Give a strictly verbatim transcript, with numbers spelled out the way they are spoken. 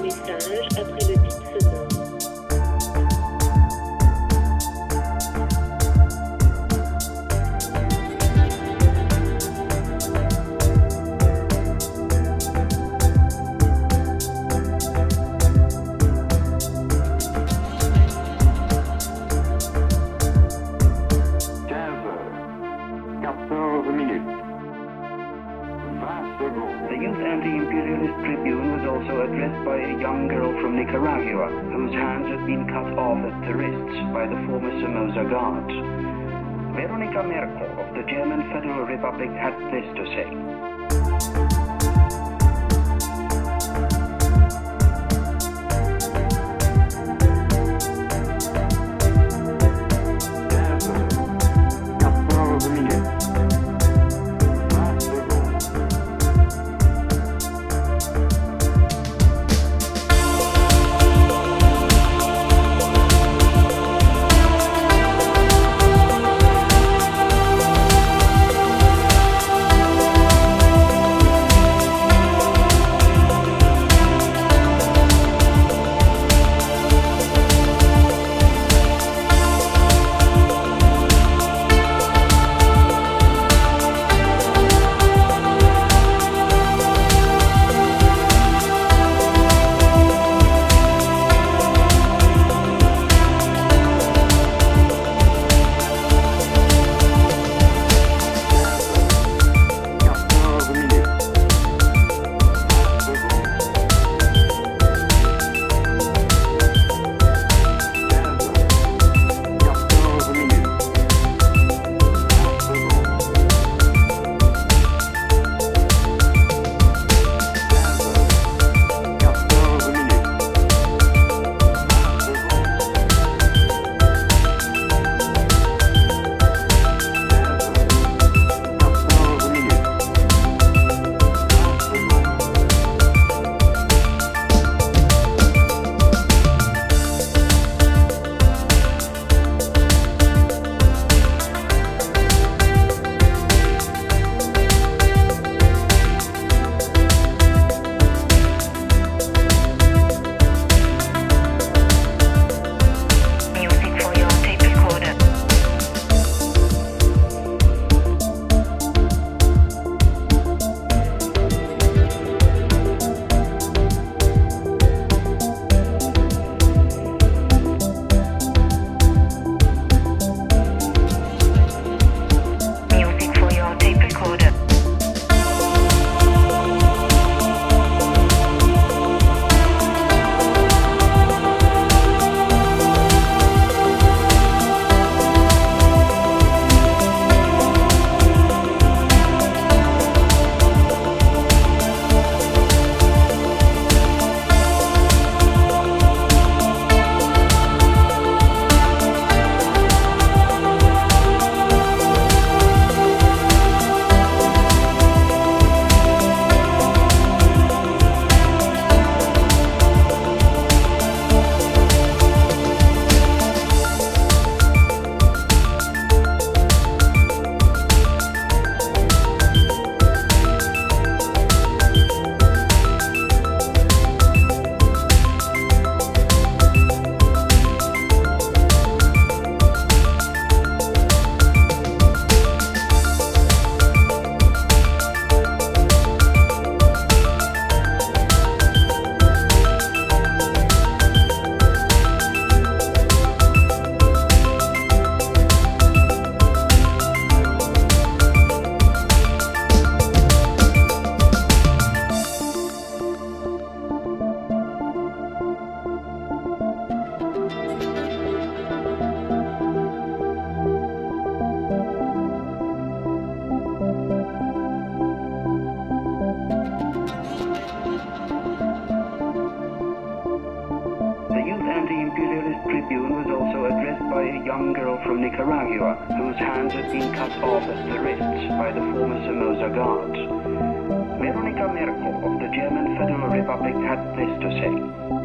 message après le bip sonore. The Youth Anti-Imperialist Tribune was also addressed by a young girl from Nicaragua whose hands had been cut off at the wrists by the former Somoza Guard. Veronika Merkel of the German Federal Republic had this to say. Tribune was also addressed by a young girl from Nicaragua whose hands had been cut off at the wrists by the former Somoza Guard. Veronika Merkel of the German Federal Republic had this to say.